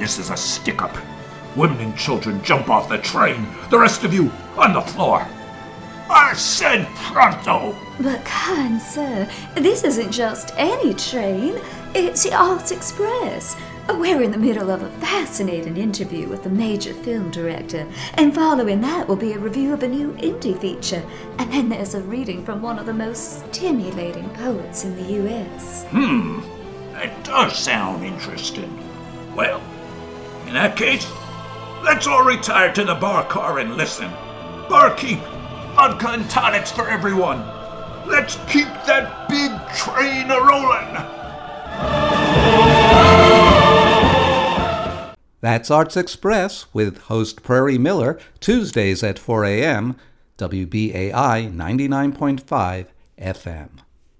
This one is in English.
This is a stick-up. Women and children jump off the train. The rest of you, on the floor. I said pronto! But kind sir, this isn't just any train. It's the Arts Express. We're in the middle of a fascinating interview with a major film director, and following that will be a review of a new indie feature, and then there's a reading from one of the most stimulating poets in the U.S. That does sound interesting. Well, in that case, let's all retire to the bar car and listen. Barkeep, vodka and tonics for everyone. Let's keep that big train a-rolling. That's Arts Express with host Prairie Miller, Tuesdays at 4 a.m., WBAI 99.5 FM.